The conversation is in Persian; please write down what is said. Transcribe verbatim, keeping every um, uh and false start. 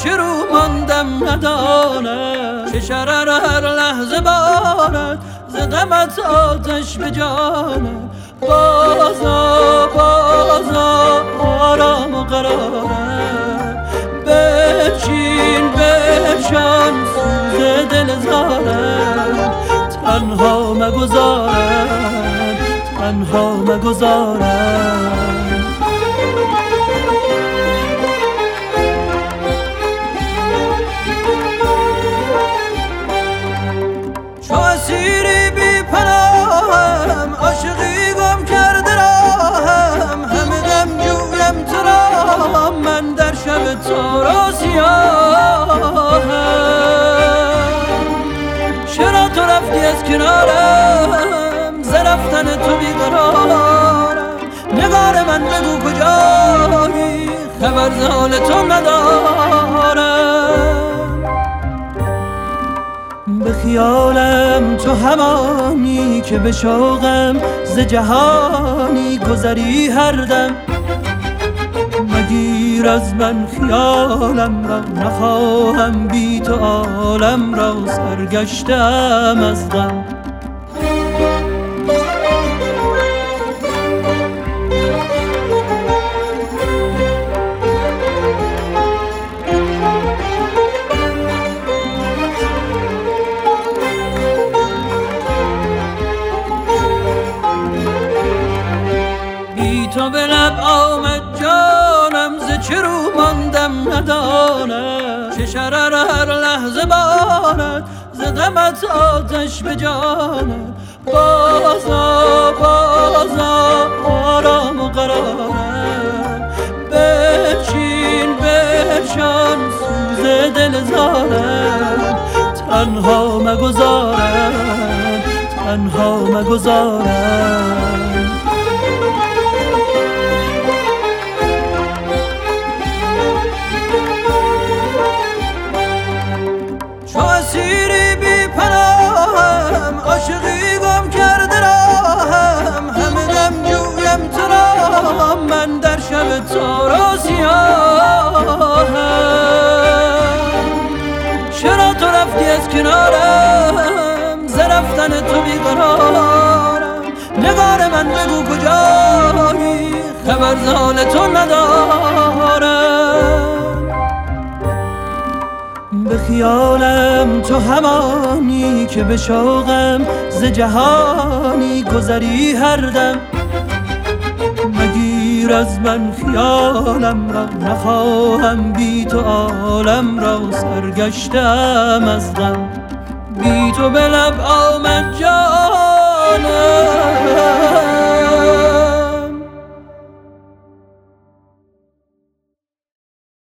چه رو ماندم ندانم، چه شرر هر لحظه بارد ز غمت آتش به جانم. بازا بازا آرام و قرارم، بچین بشان سوز دل زارم. تنها مگذارم تنها مگذارم. چو اسیری بی پناهم، عاشقی گم کرده راهم. همه دم جویم تو را، من در شب تار و سیاهم. چرا تو رفتی از کنارم، ز رفتن تو بیقرارم. نگار من بگو کجایی، خبر ز حال تو ندارم. به خیالم تو همانی که به شوقم ز جهانی گذری هر دم. مگیر از من خیالم را، نخواهم بی تو عالم را. سرگشتم از غم. تو به لب آمد جانم، ز چه رو ماندم ندانم. چه شرر هر لحظه بارد ز غمت آتش به جانم. بازا بازا آرام و قرارم، بچین بشان سوز دل زارم. تنها مگذارم تنها مگذارم. چو اسیری بی پناهم، عاشقی گم کرده راهم. همه دم جویم تو را، من در شب تار و سیاهم. چرا تو رفتی از کنارم، ز رفتن تو بیقرارم. نگار من بگو کجایی، خبر ز حال تو ندارم. به خیالم تو همانی که به شوقم ز جهانی گذری هر دم. مگیر از من خیالم را، نخواهم بی تو عالم را. سرگشتم از غم. بی تو به لب آمد جانم،